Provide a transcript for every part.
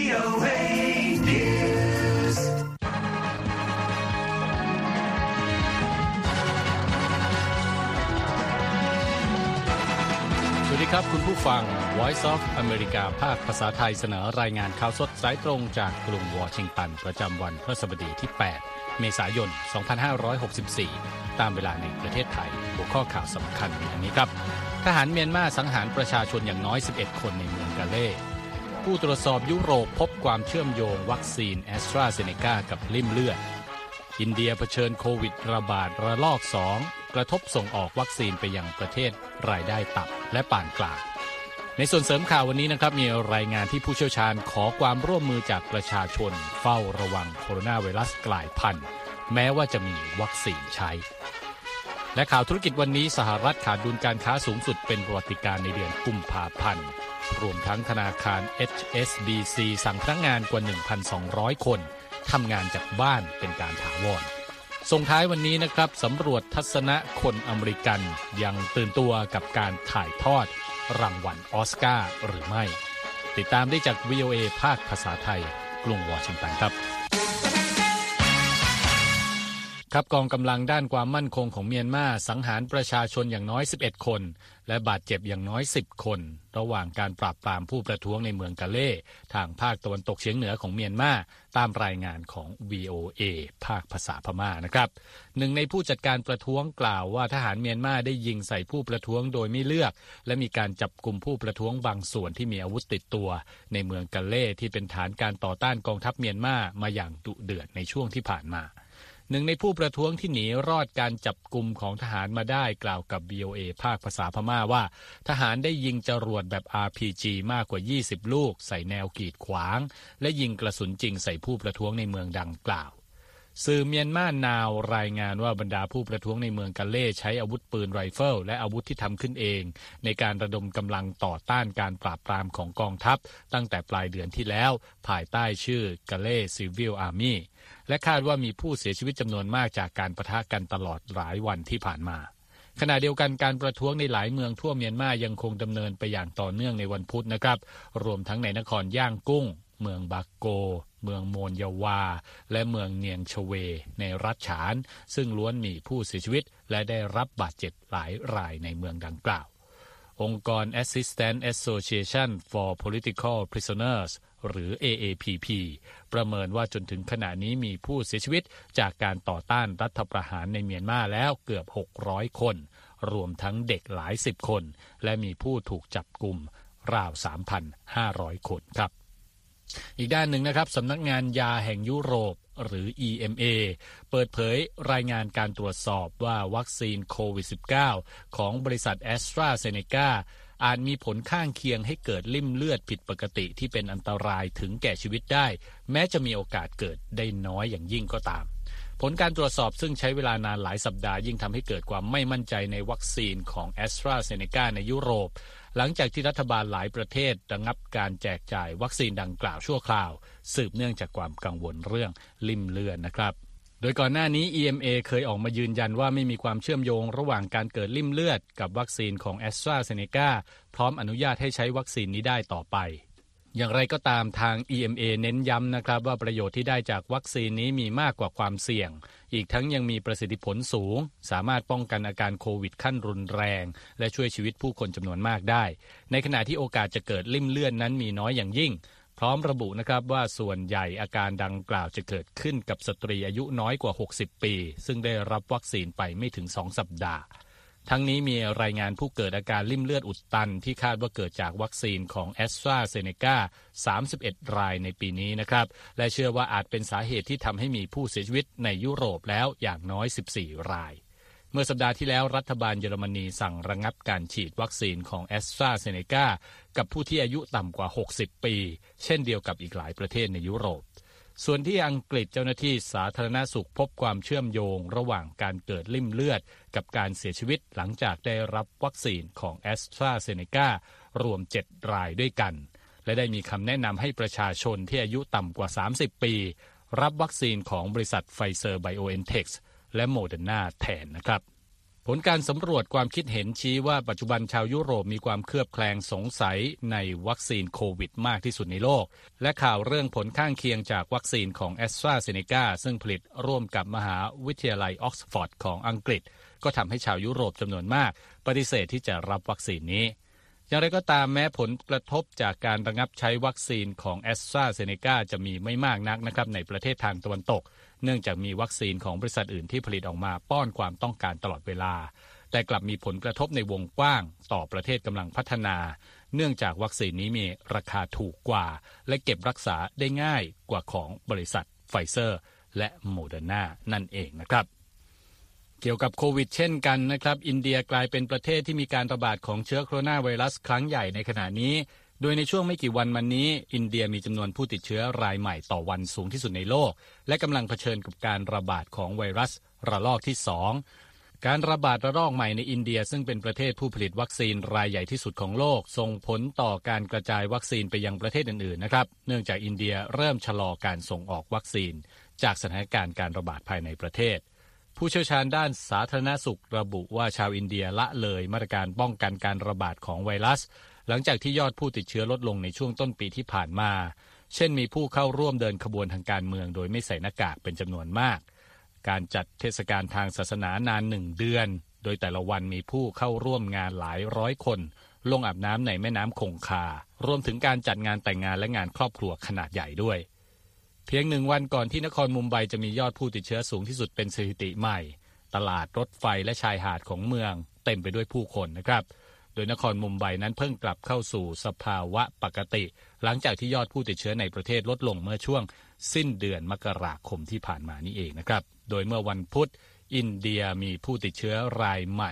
VOA News สวัสดีครับคุณผู้ฟัง Voice of America ภาคภาษาไทยเสนอรายงานข่าวสดสายตรงจากกรุงวอชิงตันประจำวันพฤหัสบดีที่ 8 เมษายน 2564 ตามเวลาในประเทศไทยหัวข้อข่าวสำคัญมีดังนี้ครับทหารเมียนมาสังหารประชาชนอย่างน้อย 11 คนในเมืองกาเล่ผู้ตรวจสอบยุโรปพบความเชื่อมโยงวัคซีนแอสตราเซเนกากับลิ่มเลือดอินเดียเผชิญโควิดระบาดระลอก 2 กระทบส่งออกวัคซีนไปยังประเทศรายได้ต่ำและปานกลางในส่วนเสริมข่าววันนี้นะครับมีรายงานที่ผู้เชี่ยวชาญขอความร่วมมือจากประชาชนเฝ้าระวังโคโรนาไวรัสกลายพันธุ์แม้ว่าจะมีวัคซีนใช้และข่าวธุรกิจวันนี้สหรัฐขาดดุลการค้าสูงสุดเป็นประวัติการณ์ในเดือนกุมภาพันธ์รวมทั้งธนาคาร HSBC สั่งพนักงานกว่า 1,200 คนทำงานจากบ้านเป็นการถาวรส่งท้ายวันนี้นะครับสำรวจทัศนะคนอเมริกันยังตื่นตัวกับการถ่ายทอดรางวัลออสการ์หรือไม่ติดตามได้จาก VOA ภาคภาษาไทยกรุงวอชิงตันครับกองกำลังด้านความมั่นคงของเมียนมาสังหารประชาชนอย่างน้อย 11 คนและบาดเจ็บอย่างน้อย 10 คนระหว่างการปราบปรามผู้ประท้วงในเมืองกาเล่ทางภาคตะวันตกเฉียงเหนือของเมียนมาตามรายงานของ VOA ภาคภาษาพม่านะครับหนึ่งในผู้จัดการประท้วงกล่าวว่าทหารเมียนมาได้ยิงใส่ผู้ประท้วงโดยไม่เลือกและมีการจับกุมผู้ประท้วงบางส่วนที่มีอาวุธติดตัวในเมืองกาเล่ที่เป็นฐานการต่อต้านกองทัพเมียนมามาอย่างดุเดือดในช่วงที่ผ่านมาหนึ่งในผู้ประท้วงที่หนีรอดการจับกุมของทหารมาได้กล่าวกับ VOA ภาคภาษาพม่าว่าทหารได้ยิงจรวดแบบ RPG มากกว่า20ลูกใส่แนวกีดขวางและยิงกระสุนจริงใส่ผู้ประท้วงในเมืองดังกล่าวสื่อเมียนมานาวรายงานว่าบรรดาผู้ประท้วงในเมืองกาเล่ใช้อาวุธปืนไรเฟิลและอาวุธที่ทำขึ้นเองในการระดมกำลังต่อต้านการปราบปรามของกองทัพตั้งแต่ปลายเดือนที่แล้วภายใต้ชื่อกาเล่ซิวิลอาร์มี่และคาดว่ามีผู้เสียชีวิตจำนวนมากจากการปะทะกันตลอดหลายวันที่ผ่านมาขณะเดียวกันการประท้วงในหลายเมืองทั่วเมียนมายังคงดำเนินไปอย่างต่อเนื่องในวันพุธนะครับรวมทั้งในนครย่างกุ้งเมืองบากโกเมืองโมนยาวาและเมืองเนียงชเวในรัฐฉานซึ่งล้วนมีผู้เสียชีวิตและได้รับบาดเจ็บหลายรายในเมืองดังกล่าวองค์กร Assistance Association for Political Prisoners หรือ AAPP ประเมินว่าจนถึงขณะนี้มีผู้เสียชีวิตจากการต่อต้านรัฐประหารในเมียนมาแล้วเกือบ600คนรวมทั้งเด็กหลาย10คนและมีผู้ถูกจับกุมราว 3,500 คนครับอีกด้านหนึ่งนะครับสำนักงานยาแห่งยุโรปหรือ EMA เปิดเผยรายงานการตรวจสอบว่าวัคซีนโควิด -19 ของบริษัท AstraZeneca อาจมีผลข้างเคียงให้เกิดลิ่มเลือดผิดปกติที่เป็นอันตรายถึงแก่ชีวิตได้แม้จะมีโอกาสเกิดได้น้อยอย่างยิ่งก็ตามผลการตรวจสอบซึ่งใช้เวลานานหลายสัปดาห์ยิ่งทำให้เกิดความไม่มั่นใจในวัคซีนของ AstraZeneca ในยุโรปหลังจากที่รัฐบาลหลายประเทศระงับการแจกจ่ายวัคซีนดังกล่าวชั่วคราวสืบเนื่องจากความกังวลเรื่องลิ่มเลือดนะครับโดยก่อนหน้านี้ EMA เคยออกมายืนยันว่าไม่มีความเชื่อมโยงระหว่างการเกิดลิ่มเลือดกับวัคซีนของ AstraZeneca พร้อมอนุญาตให้ใช้วัคซีนนี้ได้ต่อไปอย่างไรก็ตามทาง EMA เน้นย้ำนะครับว่าประโยชน์ที่ได้จากวัคซีนนี้มีมากกว่าความเสี่ยงอีกทั้งยังมีประสิทธิผลสูงสามารถป้องกันอาการโควิดขั้นรุนแรงและช่วยชีวิตผู้คนจำนวนมากได้ในขณะที่โอกาสจะเกิดลิ่มเลือดนั้นมีน้อยอย่างยิ่งพร้อมระบุนะครับว่าส่วนใหญ่อาการดังกล่าวจะเกิดขึ้นกับสตรีอายุน้อยกว่า60ปีซึ่งได้รับวัคซีนไปไม่ถึง2สัปดาห์ทั้งนี้มีรายงานผู้เกิดอาการลิ่มเลือดอุดตันที่คาดว่าเกิดจากวัคซีนของ AstraZeneca 31 รายในปีนี้นะครับและเชื่อว่าอาจเป็นสาเหตุที่ทำให้มีผู้เสียชีวิตในยุโรปแล้วอย่างน้อย14รายเมื่อสัปดาห์ที่แล้วรัฐบาลเยอรมนีสั่งระงับการฉีดวัคซีนของ AstraZeneca กับผู้ที่อายุต่ำกว่า60ปีเช่นเดียวกับอีกหลายประเทศในยุโรปส่วนที่อังกฤษเจ้าหน้าที่สาธารณสุขพบความเชื่อมโยงระหว่างการเกิดลิ่มเลือดกับการเสียชีวิตหลังจากได้รับวัคซีนของ AstraZeneca รวม7รายด้วยกันและได้มีคำแนะนำให้ประชาชนที่อายุต่ำกว่า30ปีรับวัคซีนของบริษัท Pfizer BioNTech และ Moderna แทนนะครับผลการสำรวจความคิดเห็นชี้ว่าปัจจุบันชาวยุโรปมีความเคลือบแคลงสงสัยในวัคซีนโควิดมากที่สุดในโลกและข่าวเรื่องผลข้างเคียงจากวัคซีนของ AstraZeneca ซึ่งผลิตร่วมกับมหาวิทยาลัยออกซฟอร์ดของอังกฤษก็ทำให้ชาวยุโรปจำนวนมากปฏิเสธที่จะรับวัคซีนนี้อย่างไรก็ตามแม้ผลกระทบจากการระงับใช้วัคซีนของ AstraZeneca จะมีไม่มากนักนะครับในประเทศทางตะวันตกเนื่องจากมีวัคซีนของบริษัทอื่นที่ผลิตออกมาป้อนความต้องการตลอดเวลาแต่กลับมีผลกระทบในวงกว้างต่อประเทศกำลังพัฒนาเนื่องจากวัคซีนนี้มีราคาถูกกว่าและเก็บรักษาได้ง่ายกว่าของบริษัทไฟเซอร์และโมเดอร์นานั่นเองนะครับเกี่ยวกับโควิดเช่นกันนะครับอินเดียกลายเป็นประเทศที่มีการระบาดของเชื้อโคโรนาไวรัสครั้งใหญ่ในขณะนี้โดยในช่วงไม่กี่วันมานี้อินเดียมีจำนวนผู้ติดเชื้อรายใหม่ต่อวันสูงที่สุดในโลกและกำลังเผชิญกับการระบาดของไวรัสระลอกที่2การระบาดระลอกใหม่ในอินเดียซึ่งเป็นประเทศผู้ผลิตวัคซีนรายใหญ่ที่สุดของโลกส่งผลต่อการกระจายวัคซีนไปยังประเทศอื่นๆนะครับเนื่องจากอินเดียเริ่มชะลอการส่งออกวัคซีนจากสถานการณ์การระบาดภายในประเทศผู้เชี่ยวชาญด้านสาธารณสุขระบุว่าชาวอินเดียละเลยมาตรการป้องกันการระบาดของไวรัสหลังจากที่ยอดผู้ติดเชื้อลดลงในช่วงต้นปีที่ผ่านมาเช่นมีผู้เข้าร่วมเดินขบวนทางการเมืองโดยไม่ใส่หน้ากากเป็นจำนวนมากการจัดเทศกาลทางศาสนานาน1เดือนโดยแต่ละวันมีผู้เข้าร่วมงานหลายร้อยคนลงอาบน้ำในแม่น้ำคงคารวมถึงการจัดงานแต่งงานและงานครอบครัวขนาดใหญ่ด้วยเพียง1วันก่อนที่นครมุมไบจะมียอดผู้ติดเชื้อสูงที่สุดเป็นสถิติใหม่ตลาดรถไฟและชายหาดของเมืองเต็มไปด้วยผู้คนนะครับโดยนครมุมไบนั้นเพิ่งกลับเข้าสู่สภาวะปกติหลังจากที่ยอดผู้ติดเชื้อในประเทศลดลงเมื่อช่วงสิ้นเดือนมกราคมที่ผ่านมานี่เองนะครับโดยเมื่อวันพุธอินเดียมีผู้ติดเชื้อรายใหม่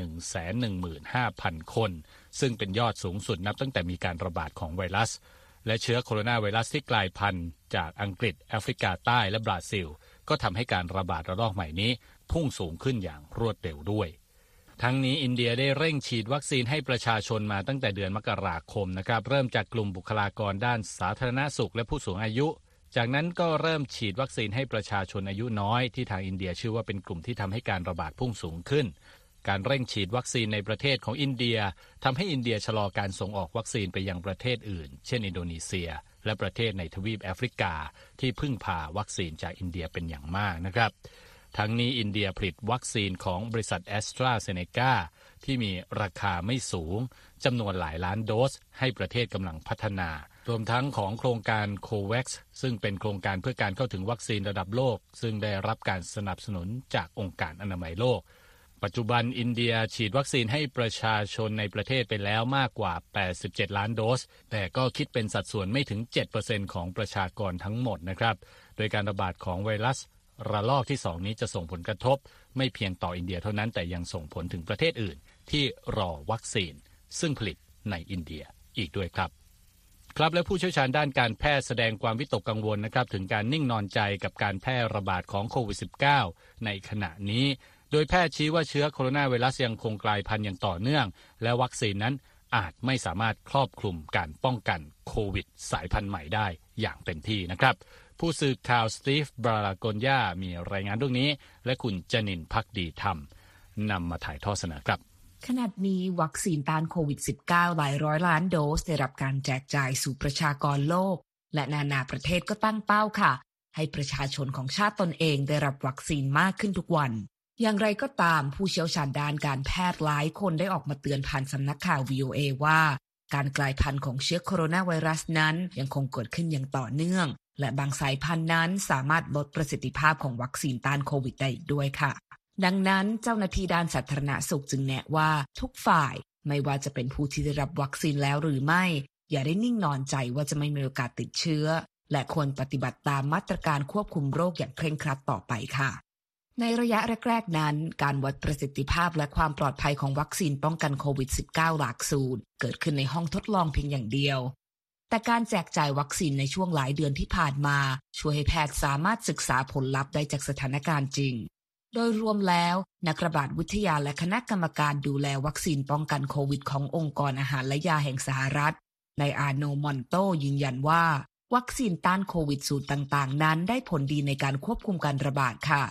115,000 คนซึ่งเป็นยอดสูงสุดนับตั้งแต่มีการระบาดของไวรัสและเชื้อโคโรนาไวรัสที่กลายพันธุ์จากอังกฤษแอฟริกาใต้และบราซิลก็ทำให้การระบาดระลอกใหม่นี้พุ่งสูงขึ้นอย่างรวดเร็วด้วยทั้งนี้อินเดียได้เร่งฉีดวัคซีนให้ประชาชนมาตั้งแต่เดือนมกราคมนะครับเริ่มจากกลุ่มบุคลากรด้านสาธารณสุขและผู้สูงอายุจากนั้นก็เริ่มฉีดวัคซีนให้ประชาชนอายุน้อยที่ทางอินเดียเชื่อว่าเป็นกลุ่มที่ทำให้การระบาดพุ่งสูงขึ้นการเร่งฉีดวัคซีนในประเทศของอินเดียทำให้อินเดียชะลอการส่งออกวัคซีนไปยังประเทศอื่นเช่นอินโดนีเซียและประเทศในทวีปแอฟริกาที่พึ่งพาวัคซีนจากอินเดียเป็นอย่างมากนะครับทั้งนี้อินเดียผลิตวัคซีนของบริษัท AstraZeneca ที่มีราคาไม่สูงจำนวนหลายล้านโดสให้ประเทศกำลังพัฒนารวมทั้งของโครงการ COVAX ซึ่งเป็นโครงการเพื่อการเข้าถึงวัคซีนระดับโลกซึ่งได้รับการสนับสนุนจากองค์การอนามัยโลกปัจจุบันอินเดียฉีดวัคซีนให้ประชาชนในประเทศไปแล้วมากกว่า87ล้านโดสแต่ก็คิดเป็นสัดส่วนไม่ถึง 7% ของประชากรทั้งหมดนะครับโดยการระบาดของไวรัสระลอกที่2นี้จะส่งผลกระทบไม่เพียงต่ออินเดียเท่านั้นแต่ยังส่งผลถึงประเทศอื่นที่รอวัคซีนซึ่งผลิตในอินเดียอีกด้วยครับและผู้เชี่ยวชาญด้านการแพทย์แสดงความวิตกกังวลนะครับถึงการนิ่งนอนใจกับการแพร่ระบาดของโควิด -19 ในขณะนี้โดยแพทย์ชี้ว่าเชื้อโคโรนาไวรัสยังคงกลายพันธุ์อย่างต่อเนื่องและวัคซีนนั้นอาจไม่สามารถครอบคลุมการป้องกันโควิดสายพันธุ์ใหม่ได้อย่างเต็มที่นะครับผู้สื่อข่าวสตีฟบราโกนยามีรายงานเรื่องนี้และคุณจนินทร์ภักดีธรรมนำมาถ่ายทอดเสนอครับขณะนี้วัคซีนต้านโควิด -19 หลายร้อยล้านโดสได้รับการแจกจ่ายสู่ประชากรโลกและนานาประเทศก็ตั้งเป้าค่ะให้ประชาชนของชาติตนเองได้รับวัคซีนมากขึ้นทุกวันอย่างไรก็ตามผู้เชี่ยวชาญด้านการแพทย์หลายคนได้ออกมาเตือนผ่านสำนักข่าว VOA ว่าการกลายพันธุ์ของเชื้อโคโรนาไวรัสนั้นยังคงเกิดขึ้นอย่างต่อเนื่องและบางสายพันธุ์นั้นสามารถลดประสิทธิภาพของวัคซีนต้านโควิดได้อีกด้วยค่ะดังนั้นเจ้าหน้าที่ด้านสาธารณสุขจึงแนะว่าทุกฝ่ายไม่ว่าจะเป็นผู้ที่ได้รับวัคซีนแล้วหรือไม่อย่าได้นิ่งนอนใจว่าจะไม่มีโอกาสติดเชื้อและควรปฏิบัติตามมาตรการควบคุมโรคอย่างเคร่งครัดต่อไปค่ะในระยะแรกๆนั้นการวัดประสิทธิภาพและความปลอดภัยของวัคซีนป้องกันโควิด -19 หลักสูตรเกิดขึ้นในห้องทดลองเพียงอย่างเดียวแต่การแจกจ่ายวัคซีนในช่วงหลายเดือนที่ผ่านมาช่วยให้แพทย์สามารถศึกษาผลลัพธ์ได้จากสถานการณ์จริงโดยรวมแล้วนักระบาดวิทยาและคณะกรรมการดูแลวัคซีนป้องกันโควิดขององค์กรอาหารและยาแห่งสหรัฐในอาโนมอนโตยืนยันว่าวัคซีนต้านโควิดสูตรต่างๆนั้นได้ผลดีในการควบคุมการระบาดค่ะ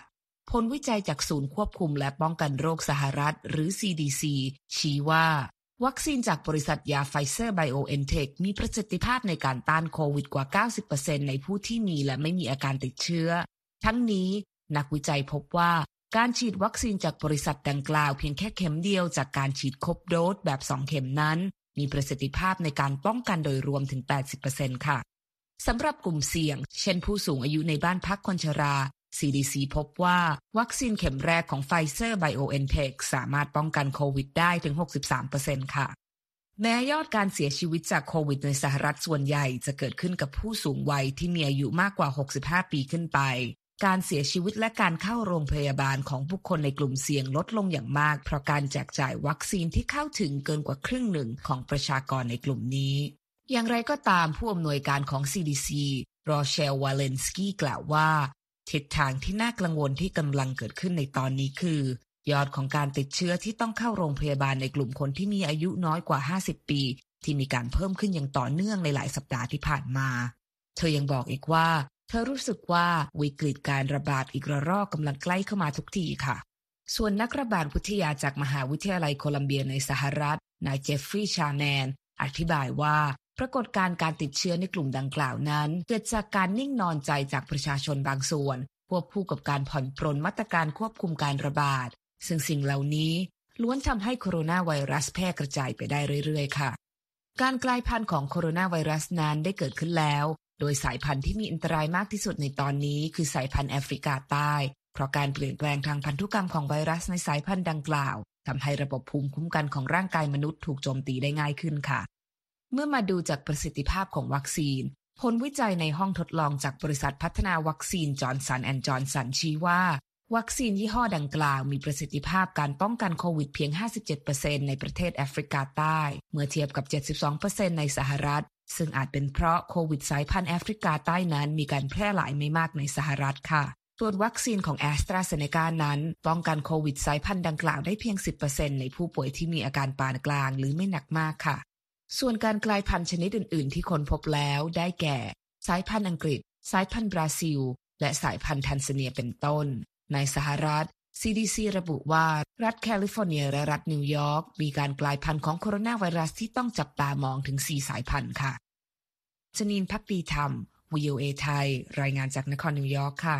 ผลวิจัยจากศูนย์ควบคุมและป้องกันโรคสหรัฐหรือ CDC ชี้ว่าวัคซีนจากบริษัทยาไฟเซอร์ไบโอเอ็นเทคมีประสิทธิภาพในการต้านโควิดกว่า 90% ในผู้ที่มีและไม่มีอาการติดเชื้อทั้งนี้นักวิจัยพบว่าการฉีดวัคซีนจากบริษัทดังกล่าวเพียงแค่เข็มเดียวจากการฉีดครบโดสแบบ2เข็มนั้นมีประสิทธิภาพในการป้องกันโดยรวมถึง 80% ค่ะสำหรับกลุ่มเสี่ยงเช่นผู้สูงอายุในบ้านพักคนชรา CDC พบว่าวัคซีนเข็มแรกของ Pfizer BioNTech สามารถป้องกันโควิดได้ถึง 63% ค่ะแม้ยอดการเสียชีวิตจากโควิดในสหรัฐส่วนใหญ่จะเกิดขึ้นกับผู้สูงวัยที่มีอายุมากกว่า65ปีขึ้นไปการเสียชีวิตและการเข้าโรงพยาบาลของบุคคลในกลุ่มเสี่ยงลดลงอย่างมากเพราะการแจกจ่ายวัคซีนที่เข้าถึงเกินกว่าครึ่งหนึ่งของประชากรในกลุ่มนี้อย่างไรก็ตามผู้อำนวยการของ CDC โรเชล วาเลนสกี้กล่าวว่าทิศทางที่น่ากังวลที่กำลังเกิดขึ้นในตอนนี้คือยอดของการติดเชื้อที่ต้องเข้าโรงพยาบาลในกลุ่มคนที่มีอายุน้อยกว่า50ปีที่มีการเพิ่มขึ้นอย่างต่อเนื่องในหลายสัปดาห์ที่ผ่านมาเธอยังบอกอีกว่าเธอรู้สึกว่าวิกฤตการระบาดอีกระลอกกำลังใกล้เข้ามาทุกทีค่ะส่วนนักระบาดวิทยาจากมหาวิทยาลัยโคลัมเบียในสหรัฐนายเจฟฟรีย์ชาแนนอธิบายว่าปรากฏการณ์การติดเชื้อในกลุ่มดังกล่าวนั้นเกิดจากการนิ่งนอนใจจากประชาชนบางส่วนควบคู่กับการผ่อนปรนมาตรการควบคุมการระบาดซึ่งสิ่งเหล่านี้ล้วนทำให้โคโรนาไวรัสแพร่กระจายไปได้เรื่อยๆค่ะการกลายพันธุ์ของโคโรนาไวรัสนั้นได้เกิดขึ้นแล้วโดยสายพันธุ์ที่มีอันตรายมากที่สุดในตอนนี้คือสายพันธุ์แอฟริกาใต้เพราะการเปลี่ยนแปลงทางพันธุกรรมของไวรัสในสายพันธุ์ดังกล่าวทำให้ระบบภูมิคุ้มกันของร่างกายมนุษย์ถูกโจมตีได้ง่ายขึ้นค่ะเมื่อมาดูจากประสิทธิภาพของวัคซีนผลวิจัยในห้องทดลองจากบริษัทพัฒนาวัคซีนจอห์นสันแอนด์จอห์นสันชี้ว่าวัคซีนยี่ห้อดังกล่าวมีประสิทธิภาพการป้องกันโควิดเพียง 57% ในประเทศแอฟริกาใต้เมื่อเทียบกับ 72% ในสหรัฐซึ่งอาจเป็นเพราะโควิดสายพันธุ์แอฟริกาใต้นั้นมีการแพร่หลายไม่มากในสหรัฐค่ะส่วนวัคซีนของแอสตราเซเนกานั้นป้องกันโควิดสายพันธุ์ดังกล่าวได้เพียง 10% ในผู้ป่วยที่มีอาการปานกลางหรือไม่หนักมากค่ะส่วนการกลายพันธุ์ชนิดอื่นๆที่ค้นพบแล้วได้แก่สายพันธุ์อังกฤษสายพันธุ์บราซิลและสายพันธุ์แทนซาเนียเป็นต้นในสหรัฐ CDC ระบุว่ารัฐแคลิฟอร์เนียและรัฐนิวยอร์กมีการกลายพันธุ์ของโคโรนาไวรัสที่ต้องจับตามองถึง4สายพันธุ์ค่ะจนีน ภักดีธรรม VOA ไทยรายงานจากนครนิวยอร์กค่ะ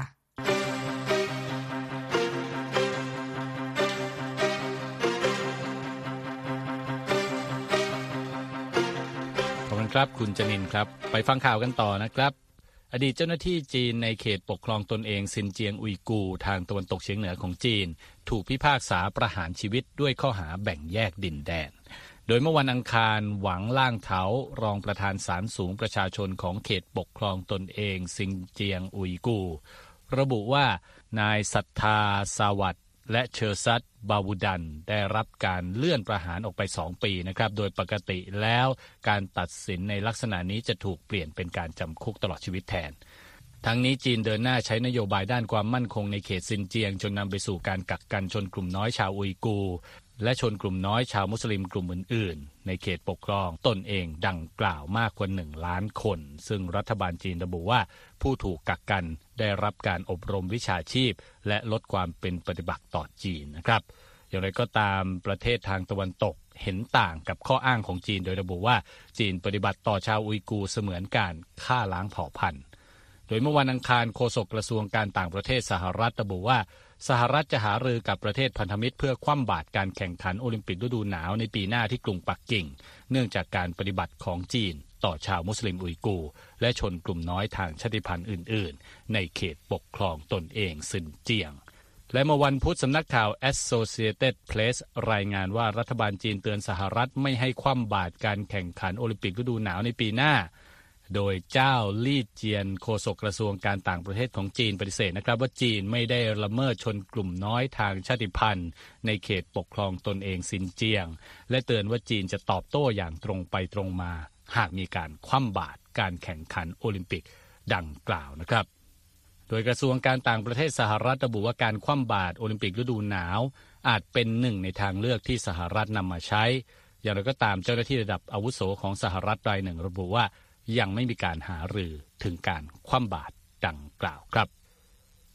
ขอบคุณครับคุณจนินครับไปฟังข่าวกันต่อนะครับอดีตเจ้าหน้าที่จีนในเขตปกครองตนเองซินเจียงอุยกูร์ทางตะวันตกเฉียงเหนือของจีนถูกพิพากษาประหารชีวิตด้วยข้อหาแบ่งแยกดินแดนโดยเมื่อวันอังคารหวังล่างเถารองประธานศาลสูงประชาชนของเขตปกครองตนเองซินเจียงอุยกูร์ระบุว่านายศรัทธาสวัสดิ์และเชอร์ซัตบาวูดันได้รับการเลื่อนประหารออกไป2ปีนะครับโดยปกติแล้วการตัดสินในลักษณะนี้จะถูกเปลี่ยนเป็นการจำคุกตลอดชีวิตแทนทั้งนี้จีนเดินหน้าใช้นโยบายด้านความมั่นคงในเขตซินเจียงจนนำไปสู่การกักกันชนกลุ่มน้อยชาวอุยกูร์และชนกลุ่มน้อยชาวมุสลิมกลุ่มอื่นๆในเขตปกครองตนเองดังกล่าวมากกว่า1 ล้านคนซึ่งรัฐบาลจีนระบุว่าผู้ถูกกักกันได้รับการอบรมวิชาชีพและลดความเป็นปฏิบัติต่อจีนนะครับอย่างไรก็ตามประเทศทางตะวันตกเห็นต่างกับข้ออ้างของจีนโดยระบุว่าจีนปฏิบัติต่อชาวอุยกูร์เสมือนการฆ่าล้างเผ่าพันธุ์โดยเมื่อวันอังคารโฆษกกระทรวงการต่างประเทศสหรัฐระบุว่าสหรัฐจะหารือกับประเทศพันธมิตรเพื่อคว่ำบาตรการแข่งขันโอลิมปิกฤดูหนาวในปีหน้าที่กรุงปักกิ่งเนื่องจากการปฏิบัติของจีนต่อชาวมุสลิมอุยกูร์และชนกลุ่มน้อยทางชาติพันธุ์อื่นๆในเขตปกครองตนเองซินเจียงและเมื่อวันพุธสำนักข่าว Associated Press รายงานว่ารัฐบาลจีนเตือนสหรัฐไม่ให้คว่ำบาตรการแข่งขันโอลิมปิกฤดูหนาวในปีหน้าโดยเจ้าลี่เจียนโฆษกกระทรวงการต่างประเทศของจีนปฏิเสธนะครับว่าจีนไม่ได้ละเมิดชนกลุ่มน้อยทางชาติพันธุ์ในเขตปกครองตนเองซินเจียงและเตือนว่าจีนจะตอบโต้อย่างตรงไปตรงมาหากมีการคว่ำบาตรการแข่งขันโอลิมปิกดังกล่าวนะครับโดยกระทรวงการต่างประเทศสหรัฐระบุว่าการคว่ำบาตรโอลิมปิกฤดูหนาวอาจเป็นหนึ่งในทางเลือกที่สหรัฐนำมาใช้อย่างไรก็ตามเจ้าหน้าที่ระดับอาวุโสของสหรัฐรายหนึ่งระบุว่ายังไม่มีการหารือถึงการคว่ำบาตรดังกล่าวครับ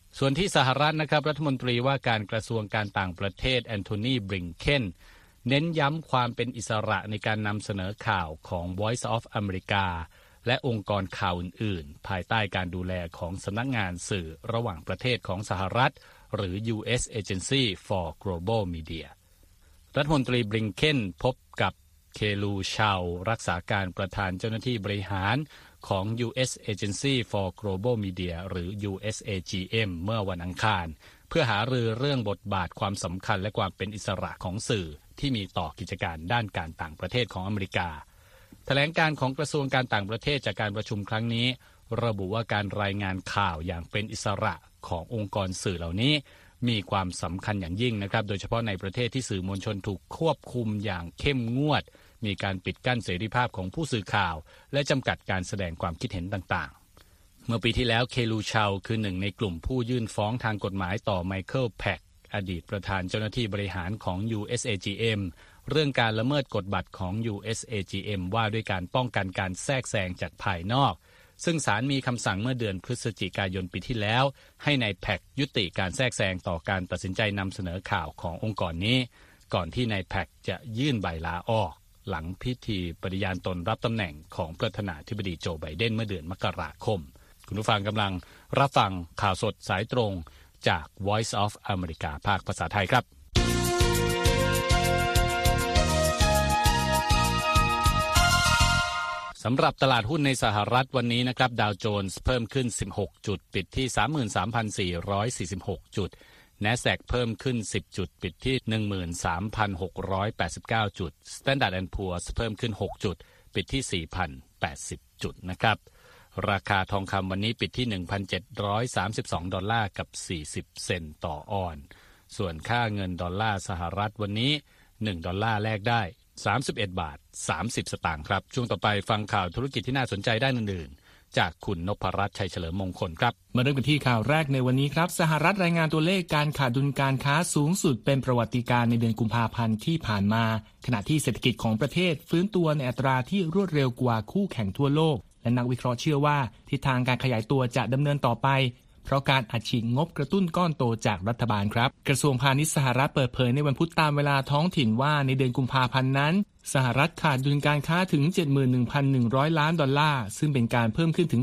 ส่วนที่สหรัฐนะครับรัฐมนตรีว่าการกระทรวงการต่างประเทศแอนโทนีบลิงเคนเน้นย้ำความเป็นอิสระในการนำเสนอข่าวของ Voice of America และองค์กรข่าวอื่นๆภายใต้การดูแลของสำนักงานสื่อระหว่างประเทศของสหรัฐหรือ U.S. Agency for Global Media รัฐมนตรีบลิงเคนพบกับเคลูชาวรักษาการประธานเจ้าหน้าที่บริหารของ U.S. Agency for Global Media หรือ USAGM เมื่อวันอังคารเพื่อหารือเรื่องบทบาทความสำคัญและความเป็นอิสระของสื่อที่มีต่อกิจการด้านการต่างประเทศของอเมริกาแถลงการของกระทรวงการต่างประเทศจากการประชุมครั้งนี้ระบุว่าการรายงานข่าวอย่างเป็นอิสระขององค์กรสื่อเหล่านี้มีความสำคัญอย่างยิ่งนะครับโดยเฉพาะในประเทศที่สื่อมวลชนถูกควบคุมอย่างเข้มงวดมีการปิดกั้นเสรีภาพของผู้สื่อข่าวและจำกัดการแสดงความคิดเห็นต่างๆเมื่อปีที่แล้วเคลูชาวคือหนึ่งในกลุ่มผู้ยื่นฟ้องทางกฎหมายต่อไมเคิลแพ็กอดีตประธานเจ้าหน้าที่บริหารของ USAGM เรื่องการละเมิดกฎบัตรของ USAGM ว่าด้วยการป้องกันการแทรกแซงจากภายนอกซึ่งศาลมีคำสั่งเมื่อเดือนพฤศจิกายนปีที่แล้วให้นายแพ็กยุติการแทรกแซงต่อการตัดสินใจนำเสนอข่าวขององค์กรนี้ก่อนที่นายแพ็กจะยื่นใบลาออกหลังพิธีปฏิญาณตนรับตำแหน่งของประธานาธิบดีโจไบเดนเมื่อเดือนมกราคมคุณผู้ฟังกำลังรับฟังข่าวสดสายตรงจาก Voice of America ภาคภาษาไทยครับสำหรับตลาดหุ้นในสหรัฐวันนี้นะครับดาวโจนส์เพิ่มขึ้น16จุดปิดที่ 33,446 จุด NASDAQ เพิ่มขึ้น10จุดปิดที่ 13,689 จุด Standard & Poor's เพิ่มขึ้น6จุดปิดที่ 4,080 จุดนะครับราคาทองคำวันนี้ปิดที่ 1,732 ดอลลาร์กับ40เซนต์ต่อออนซ์ส่วนค่าเงินดอลลาร์สหรัฐวันนี้1ดอลลาร์แลกได้31 บาท 30 สตางค์ครับช่วงต่อไปฟังข่าวธุรกิจที่น่าสนใจด้านอื่นๆจากคุณนพรัตน์ชัยเฉลิมมงคลครับมาเริ่มกันที่ข่าวแรกในวันนี้ครับสหรัฐรายงานตัวเลขการขาดดุลการค้าสูงสุดเป็นประวัติการณ์ในเดือนกุมภาพันธ์ที่ผ่านมาขณะที่เศรษฐกิจของประเทศฟื้นตัวในอัตราที่รวดเร็วกว่าคู่แข่งทั่วโลกและนักวิเคราะห์เชื่อว่าทิศทางการขยายตัวจะดำเนินต่อไปเพราะการอัดฉีดงบกระตุ้นก้อนโตจากรัฐบาลครับกระทรวงพาณิชย์สหรัฐเปิดเผยในวันพุธตามเวลาท้องถิ่นว่าในเดือนกุมภาพันธ์นั้นสหรัฐขาดดุลการค้าถึง 71,100 ล้านดอลลาร์ซึ่งเป็นการเพิ่มขึ้นถึง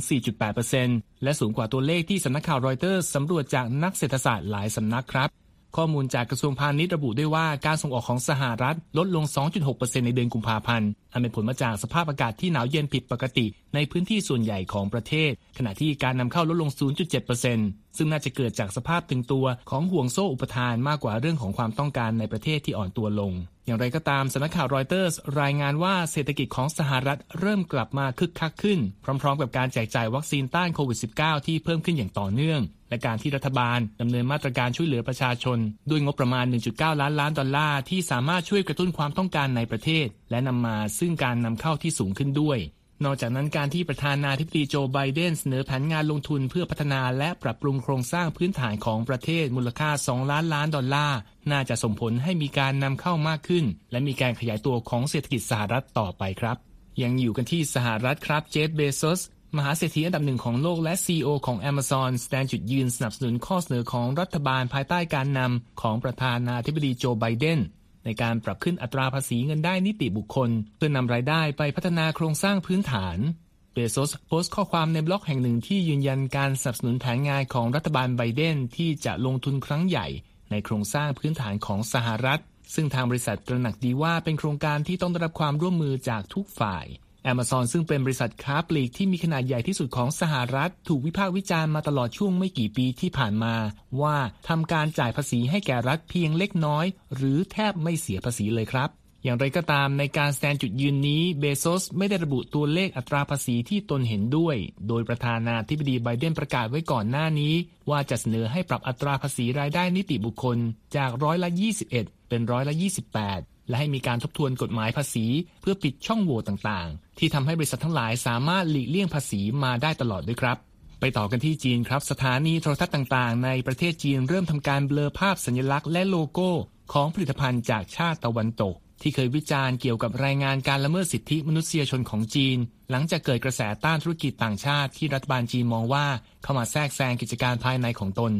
4.8% และสูงกว่าตัวเลขที่สำนักข่าวรอยเตอร์สำรวจจากนักเศรษฐศาสตร์หลายสำนักครับข้อมูลจากกระทรวงพาณิชย์ระบุด้วยว่าการส่งออกของสหรัฐลดลง 2.6% ในเดือนกุมภาพันธ์อันเป็นผลมาจากสภาพอากาศที่หนาวเย็นผิดปกติในพื้นที่ส่วนใหญ่ของประเทศขณะที่การนำเข้าลดลง 0.7% ซึ่งน่าจะเกิดจากสภาพตึงตัวของห่วงโซ่อุปทานมากกว่าเรื่องของความต้องการในประเทศที่อ่อนตัวลงอย่างไรก็ตามสำนักข่าวรอยเตอร์สรายงานว่าเศรษฐกิจของสหรัฐเริ่มกลับมาคึกคักขึ้นพร้อมๆกับการแจกจ่ายวัคซีนต้านโควิด -19 ที่เพิ่มขึ้นอย่างต่อเนื่องและการที่รัฐบาลดำเนินมาตรการช่วยเหลือประชาชนด้วยงบประมาณ 1.9 ล้านดอลลาร์ที่สามารถช่วยกระตุ้นความต้องการในประเทศและนำมาซึ่งการนำเข้าที่สูงขึ้นด้วยนอกจากนั้นการที่ประธานาธิบดีโจไบเดนเสนอแผนงานลงทุนเพื่อพัฒนาและปรับปรุงโครงสร้างพื้นฐานของประเทศมูลค่า2 ล้านดอลลาร์น่าจะส่งผลให้มีการนำเข้ามากขึ้นและมีการขยายตัวของเศรษฐกิจสหรัฐต่อไปครับยังอยู่กันที่สหรัฐครับเจฟ เบโซสมหาเศรษฐีอันดับหนึ่งของโลกและ CEO ของ Amazon แสดงจุดยืนสนับสนุนข้อเสนอของรัฐบาลภายใต้การนำของประธานาธิบดีโจไบเดนในการปรับขึ้นอัตราภาษีเงินได้นิติบุคคลเพื่อนำรายได้ไปพัฒนาโครงสร้างพื้นฐานเบโซสโพสต์ข้อความในบล็อกแห่งหนึ่งที่ยืนยันการสนับสนุนแผนงานของรัฐบาลไบเดนที่จะลงทุนครั้งใหญ่ในโครงสร้างพื้นฐานของสหรัฐซึ่งทางบริษัทตระหนักดีว่าเป็นโครงการที่ต้องได้รับความร่วมมือจากทุกฝ่ายAmazon ซึ่งเป็นบริษัทค้าปลีกที่มีขนาดใหญ่ที่สุดของสหรัฐถูกวิพากษ์วิจารณ์มาตลอดช่วงไม่กี่ปีที่ผ่านมาว่าทำการจ่ายภาษีให้แก่รัฐเพียงเล็กน้อยหรือแทบไม่เสียภาษีเลยครับอย่างไรก็ตามในการแสดงจุดยืนนี้เบโซสไม่ได้ระบุตัวเลขอัตราภาษีที่ตนเห็นด้วยโดยประธานาธิบดีไบเดนประกาศไว้ก่อนหน้านี้ว่าจะเสนอให้ปรับอัตราภาษีรายได้นิติบุคคลจาก21%เป็น28%และให้มีการทบทวนกฎหมายภาษีเพื่อปิดช่องโหว่ต่างๆที่ทำให้บริษัททั้งหลายสามารถหลีกเลี่ยงภาษีมาได้ตลอดด้วยครับไปต่อกันที่จีนครับสถานีโทรทัศน์ต่างๆในประเทศจีนเริ่มทำการเบลอภาพสัญลักษณ์และโลโก้ของผลิตภัณฑ์จากชาติตะวันตกที่เคยวิจารณ์เกี่ยวกับรายงานการละเมิดสิทธิมนุษยชนของจีนหลังจากเกิดกระแสต้านธุรกิจต่างชาติที่รัฐบาลจีนมองว่าเข้ามาแทรกแซงกิจการภายในของตน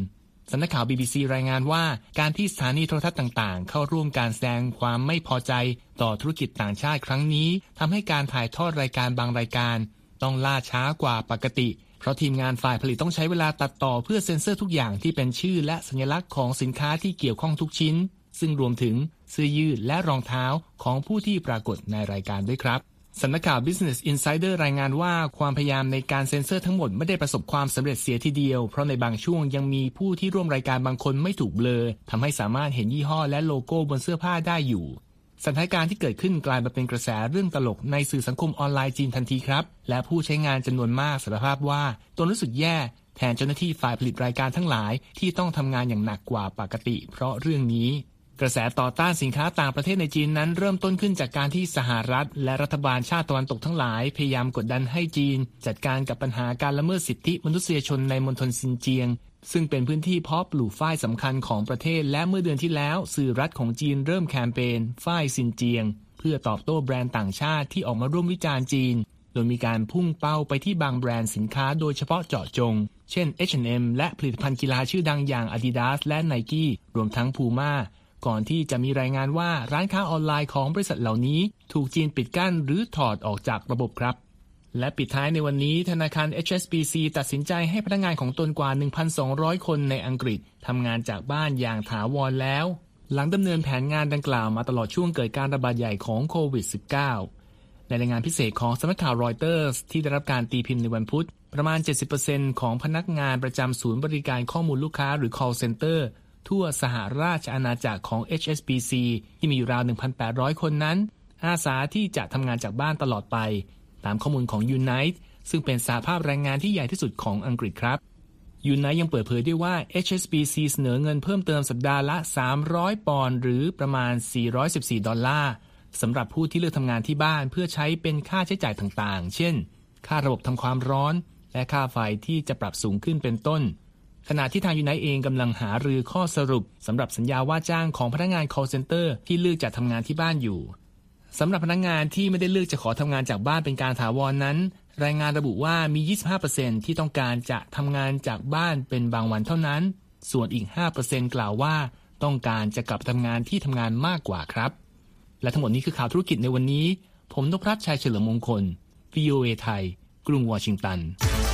สำนักข่าว BBC รายงานว่าการที่สถานีโทรทัศน์ต่างๆเข้าร่วมการแสดงความไม่พอใจต่อธุรกิจต่างชาติครั้งนี้ทำให้การถ่ายทอดรายการบางรายการต้องล่าช้ากว่าปกติเพราะทีมงานฝ่ายผลิตต้องใช้เวลาตัดต่อเพื่อเซ็นเซอร์ทุกอย่างที่เป็นชื่อและสัญลักษณ์ของสินค้าที่เกี่ยวข้องทุกชิ้นซึ่งรวมถึงเสื้อยืดและรองเท้าของผู้ที่ปรากฏในรายการด้วยครับสำนักข่าว Business Insider รายงานว่าความพยายามในการเซ็นเซอร์ทั้งหมดไม่ได้ประสบความสำเร็จเสียทีเดียวเพราะในบางช่วงยังมีผู้ที่ร่วมรายการบางคนไม่ถูกเบลอทำให้สามารถเห็นยี่ห้อและโลโก้บนเสื้อผ้าได้อยู่สถานการณ์ที่เกิดขึ้นกลายมาเป็นกระแสเรื่องตลกในสื่อสังคมออนไลน์จีนทันทีครับและผู้ใช้งานจำนวนมากสารภาพว่าตนรู้สึกแย่แทนเจ้าหน้าที่ฝ่ายผลิตรายการทั้งหลายที่ต้องทำงานอย่างหนักกว่าปกติเพราะเรื่องนี้กระแสต่อต้านสินค้าต่างประเทศในจีนนั้นเริ่มต้นขึ้นจากการที่สหรัฐและรัฐบาลชาติตะวันตกทั้งหลายพยายามกดดันให้จีนจัดการกับปัญหาการละเมิดสิทธิมนุษยชนในมณฑลซินเจียงซึ่งเป็นพื้นที่เพาะปลูกฝ้ายสำคัญของประเทศและเมื่อเดือนที่แล้วสื่อรัฐของจีนเริ่มแคมเปญฝ้ายซินเจียงเพื่อตอบโต้แบรนด์ต่างชาติที่ออกมาร่วมวิจารณ์จีนโดยมีการพุ่งเป้าไปที่บางแบรนด์สินค้าโดยเฉพาะเจาะจงเช่น H&M และผลิตภัณฑ์กีฬาชื่อดังอย่าง Adidas และ Nike รวมทั้ง Pumaก่อนที่จะมีรายงานว่าร้านค้าออนไลน์ของบริษัทเหล่านี้ถูกจีนปิดกั้นหรือถอดออกจากระบบครับและปิดท้ายในวันนี้ธนาคาร HSBC ตัดสินใจให้พนักงานของตนกว่า 1,200 คนในอังกฤษทำงานจากบ้านอย่างถาวรแล้วหลังดำเนินแผนงานดังกล่าวมาตลอดช่วงเกิดการระบาดใหญ่ของโควิด -19 ในรายงานพิเศษของสำนักข่าวรอยเตอร์สที่ได้รับการตีพิมพ์ในวันพุธประมาณ 70% ของพนักงานประจำศูนย์บริการข้อมูลลูกค้าหรือ call centerทั่วสหราชอาณาจักรของ HSBC ที่มีอยู่ราว 1,800 คนนั้นอาสาที่จะทำงานจากบ้านตลอดไปตามข้อมูลของ Unite ซึ่งเป็นสหภาพแรงงานที่ใหญ่ที่สุดของอังกฤษครับ Unite ยังเปิดเผยด้วยว่า HSBC เสนอเงินเพิ่มเติมสัปดาห์ละ300ปอนด์หรือประมาณ$414สำหรับผู้ที่เลือกทำงานที่บ้านเพื่อใช้เป็นค่าใช้จ่ายต่างๆเช่นค่าระบบทำความร้อนและค่าไฟที่จะปรับสูงขึ้นเป็นต้นขณะที่ทาง Unite เองกำลังหารือข้อสรุปสำหรับสัญญาว่าจ้างของพนักงาน call center ที่เลือกจะทำงานที่บ้านอยู่สำหรับพนักงานที่ไม่ได้เลือกจะขอทำงานจากบ้านเป็นการถาวรนั้นรายงานระบุว่ามี 25% ที่ต้องการจะทำงานจากบ้านเป็นบางวันเท่านั้นส่วนอีก 5% กล่าวว่าต้องการจะกลับทำงานที่ทำงานมากกว่าครับและทั้งหมดนี้คือข่าวธุรกิจในวันนี้ผมนพรัตน์ชัยเฉลิมมงคล VOA ไทยกรุงวอชิงตัน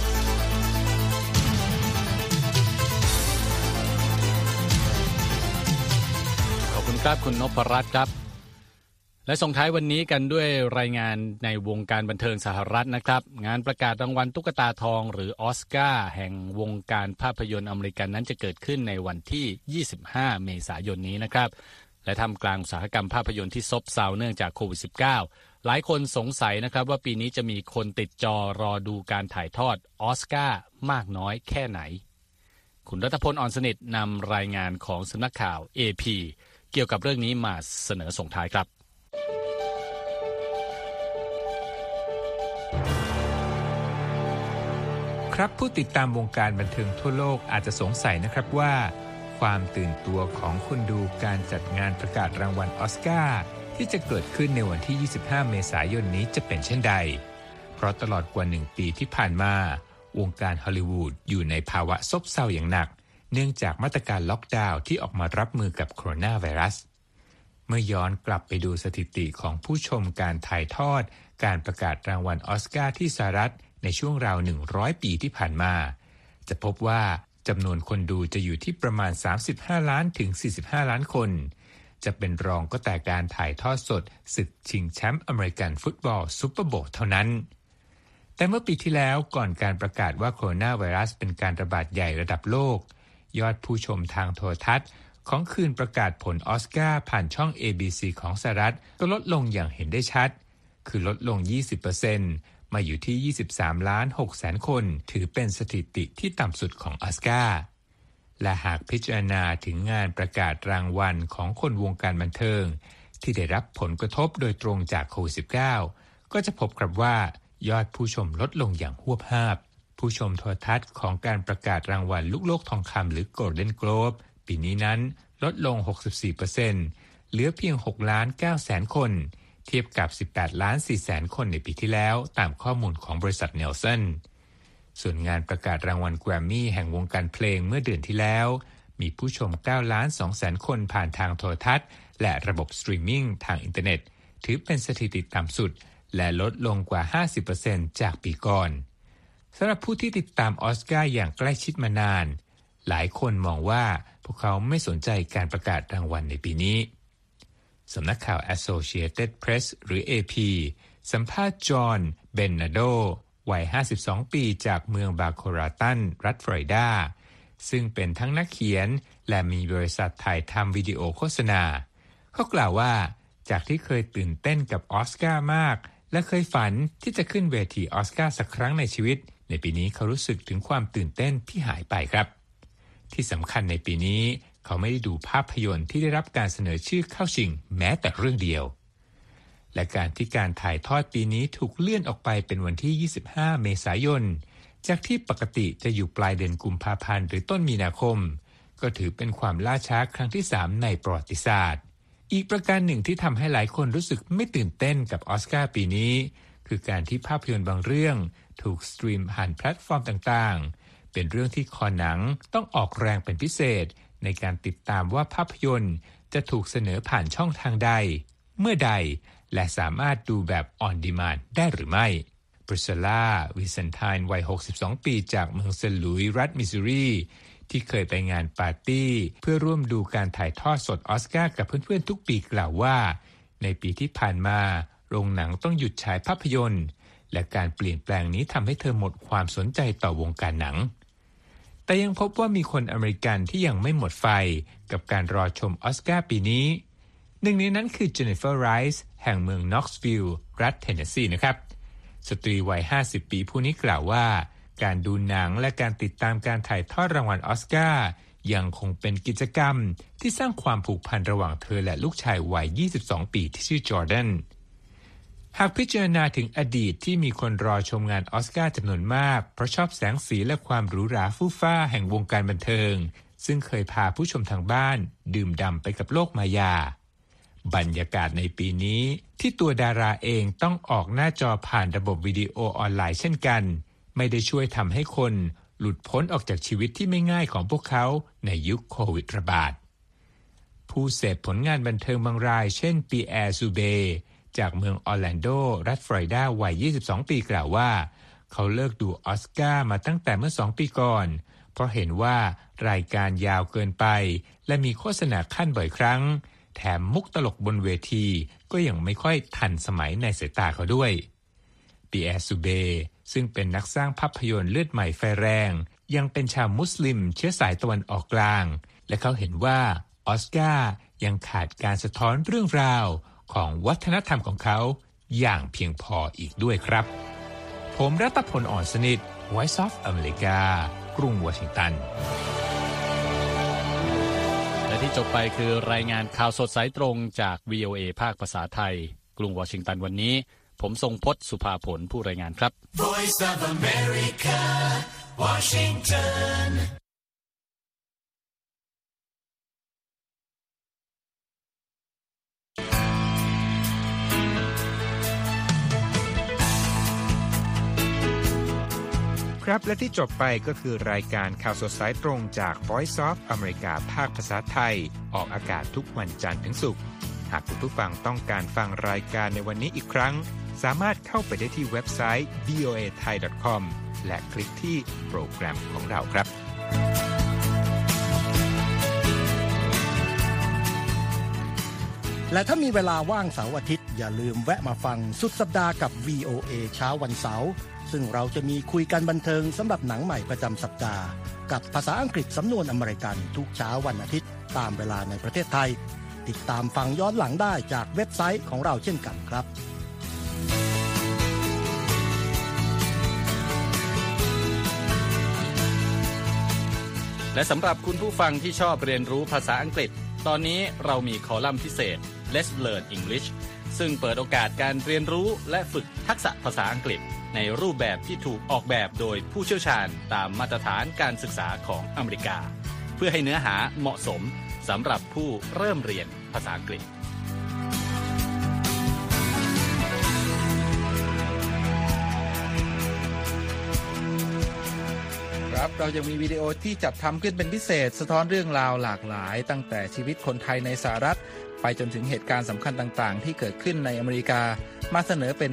ขอบคุณครับคุณนพรัตน์ครับและส่งท้ายวันนี้กันด้วยรายงานในวงการบันเทิงสหรัฐนะครับงานประกาศรางวัลตุ๊กตาทองหรือออสการ์แห่งวงการภาพยนตร์อเมริกันนั้นจะเกิดขึ้นในวันที่25เมษายนนี้นะครับและท่ามกลางอุตสาหกรรมภาพยนตร์ที่ซบเซาเนื่องจากโควิด -19 หลายคนสงสัยนะครับว่าปีนี้จะมีคนติดจอรอดูการถ่ายทอดออสการ์มากน้อยแค่ไหนคุณรัตพล อ่อนสนิทนำรายงานของสำนักข่าว AP เกี่ยวกับเรื่องนี้มาเสนอส่งท้ายครับครับผู้ติดตามวงการบันเทิงทั่วโลกอาจจะสงสัยนะครับว่าความตื่นตัวของคนดูการจัดงานประกาศรางวัลออสการ์ที่จะเกิดขึ้นในวันที่25เมษายนนี้จะเป็นเช่นใดเพราะตลอดกว่า1ปีที่ผ่านมาวงการฮอลลีวูดอยู่ในภาวะซบเซาอย่างหนักเนื่องจากมาตรการล็อกดาวน์ที่ออกมารับมือกับโคโรนาไวรัสเมื่อย้อนกลับไปดูสถิติของผู้ชมการถ่ายทอดการประกาศรางวัลออสการ์ที่สหรัฐในช่วงราว100ปีที่ผ่านมาจะพบว่าจำนวนคนดูจะอยู่ที่ประมาณ35ล้านถึง45ล้านคนจะเป็นรองก็แต่การถ่ายทอดสดศึกชิงแชมป์อเมริกันฟุตบอลซุปเปอร์โบว์เท่านั้นแต่เมื่อปีที่แล้วก่อนการประกาศว่าโคโรนาไวรัสเป็นการระบาดใหญ่ระดับโลกยอดผู้ชมทางโทรทัศน์ของคืนประกาศผลออสการ์ผ่านช่อง ABC ของสหรัฐก็ลดลงอย่างเห็นได้ชัดคือลดลง 20%มาอยู่ที่ 23.6 คนถือเป็นสถิติที่ต่ำสุดของออสการ์และหากพิจารณาถึงงานประกาศรางวัลของคนวงการบันเทิงที่ได้รับผลกระทบโดยตรงจากโควิด -19 ก็จะพบกับว่ายอดผู้ชมลดลงอย่างหวบหาบผู้ชมโทรทัศน์ของการประกาศรางวัลลูกโลกทองคำหรือ Golden Globe ปีนี้นั้นลดลง 64% เหลือเพียง 6,900,000 คนเทียบกับ 18,400,000 คนในปีที่แล้วตามข้อมูลของบริษัทเนลสันส่วนงานประกาศรางวัลแกรมมี่แห่งวงการเพลงเมื่อเดือนที่แล้วมีผู้ชม 9,200,000 คนผ่านทางโทรทัศน์และระบบสตรีมมิ่งทางอินเทอร์เน็ตถือเป็นสถิติต่ำสุดและลดลงกว่า 50% จากปีก่อนสำหรับผู้ที่ติดตามออสการ์อย่างใกล้ชิดมานานหลายคนมองว่าพวกเขาไม่สนใจการประกาศรางวัลในปีนี้สำนักข่าว Associated Press หรือ AP สัมภาษณ์จอห์น เบนนาโดวัย 52 ปีจากเมืองบาโคราตันรัฐฟลอริดาซึ่งเป็นทั้งนักเขียนและมีบริษัทถ่ายทำวิดีโอโฆษณาเขากล่าวว่าจากที่เคยตื่นเต้นกับออสการ์มากและเคยฝันที่จะขึ้นเวทีออสการ์สักครั้งในชีวิตในปีนี้เขารู้สึกถึงความตื่นเต้นที่หายไปครับที่สำคัญในปีนี้เขาไม่ได้ดูภาพยนตร์ที่ได้รับการเสนอชื่อเข้าชิงแม้แต่เรื่องเดียวและการที่การถ่ายทอดปีนี้ถูกเลื่อนออกไปเป็นวันที่ 25 เมษายนจากที่ปกติจะอยู่ปลายเดือนกุมภาพันธ์หรือต้นมีนาคมก็ถือเป็นความล่าช้าครั้งที่ 3 ในประวัติศาสตร์อีกประการหนึ่งที่ทำให้หลายคนรู้สึกไม่ตื่นเต้นกับออสการ์ปีนี้คือการที่ภาพยนตร์บางเรื่องถูกสตรีมผ่านแพลตฟอร์มต่างๆเป็นเรื่องที่คอหนังต้องออกแรงเป็นพิเศษในการติดตามว่าภาพยนตร์จะถูกเสนอผ่านช่องทางใดเมื่อใดและสามารถดูแบบออนดีมานด์ได้หรือไม่ปริซาล่า วิเซนไทน์วัย 62 ปีจากเมืองเซนต์หลุยส์รัฐมิสซูรีที่เคยไปงานปาร์ตี้เพื่อร่วมดูการถ่ายทอดสดออสการ์กับเพื่อนๆทุกปีกล่าวว่าในปีที่ผ่านมาโรงหนังต้องหยุดฉายภาพยนตร์และการเปลี่ยนแปลงนี้ทำให้เธอหมดความสนใจต่อวงการหนังแต่ยังพบว่ามีคนอเมริกันที่ยังไม่หมดไฟกับการรอชมออสการ์ปีนี้หนึ่งในนั้นคือเจนนิเฟอร์ไรส์แห่งเมืองน็อกซ์วิลล์รัฐเทนเนสซีนะครับสตรีวัย 50 ปีผู้นี้กล่าวว่าการดูหนังและการติดตามการถ่ายทอดรางวัลออสการ์ยังคงเป็นกิจกรรมที่สร้างความผูกพันระหว่างเธอและลูกชายวัย 22 ปีที่ชื่อจอร์แดนหากพิจารณาถึงอดีตที่มีคนรอชมงานออสการ์จำนวนมากเพราะชอบแสงสีและความหรูหราฟู่ฟ้าแห่งวงการบันเทิงซึ่งเคยพาผู้ชมทางบ้านดื่มด่ำไปกับโลกมายาบรรยากาศในปีนี้ที่ตัวดาราเองต้องออกหน้าจอผ่านระบบวิดีโอออนไลน์เช่นกันไม่ได้ช่วยทำให้คนหลุดพ้นออกจากชีวิตที่ไม่ง่ายของพวกเขาในยุคโควิดระบาดผู้เสพผลงานบันเทิงบางรายเช่นปีแอร์ซูเบจากเมืองออร์แลนโดรัฐฟลอริดาวัย 22 ปีกล่าวว่าเขาเลิกดูออสการ์มาตั้งแต่เมื่อ 2 ปีก่อนเพราะเห็นว่ารายการยาวเกินไปและมีโฆษณาขั้นบ่อยครั้งแถมมุกตลกบนเวทีก็ยังไม่ค่อยทันสมัยในสายตาเขาด้วยปีแอร์ซูเบซึ่งเป็นนักสร้างภาพยนตร์เลือดใหม่ไฟแรงยังเป็นชาวมุสลิมเชื้อสายตะวันออกกลางและเขาเห็นว่าออสการ์ยังขาดการสะท้อนเรื่องราวของวัฒนธรรมของเขาอย่างเพียงพออีกด้วยครับผมรัตพล อ่อนสนิท Voice of America กรุงวอชิงตันและที่จบไปคือรายงานข่าวสดสายตรงจาก VOA ภาคภาษาไทยกรุงวอชิงตันวันนี้ผมทรงพจน์ สุภาผลผู้รายงานครับ Voice of America, Washington ครับและที่จบไปก็คือรายการข่าวสดสายตรงจาก Voice of America ภาคภาษาไทยออกอากาศทุกวันจันทร์ถึงศุกร์หากคุณผู้ฟังต้องการฟังรายการในวันนี้อีกครั้งสามารถเข้าไปได้ที่เว็บไซต์ voathai.com และคลิกที่โปรแกรมของเราครับและถ้ามีเวลาว่างเสาร์อาทิตย์อย่าลืมแวะมาฟังสุดสัปดาห์กับ VOA เช้าวันเสาร์ซึ่งเราจะมีคุยกันบันเทิงสำหรับหนังใหม่ประจำสัปดาห์กับภาษาอังกฤษสำนวนอเมริกันทุกเช้าวันอาทิตย์ตามเวลาในประเทศไทยติดตามฟังย้อนหลังได้จากเว็บไซต์ของเราเช่นกันครับและสำหรับคุณผู้ฟังที่ชอบเรียนรู้ภาษาอังกฤษตอนนี้เรามีคอลัมน์พิเศษ Let's Learn English ซึ่งเปิดโอกาสการเรียนรู้และฝึกทักษะภาษาอังกฤษในรูปแบบที่ถูกออกแบบโดยผู้เชี่ยวชาญตามมาตรฐานการศึกษาของอเมริกาเพื่อให้เนื้อหาเหมาะสมสำหรับผู้เริ่มเรียนภาษาอังกฤษครัครับเรายังมีวิดีโอที่จัดทำขึ้นเป็นพิเศษสะท้อนเรื่องราวหลากหลายตั้งแต่ชีวิตคนไทยในสหรัฐไปจนถึงเหตุการณ์สำคัญต่างๆที่เกิดขึ้นในอเมริกามาเสนอเป็น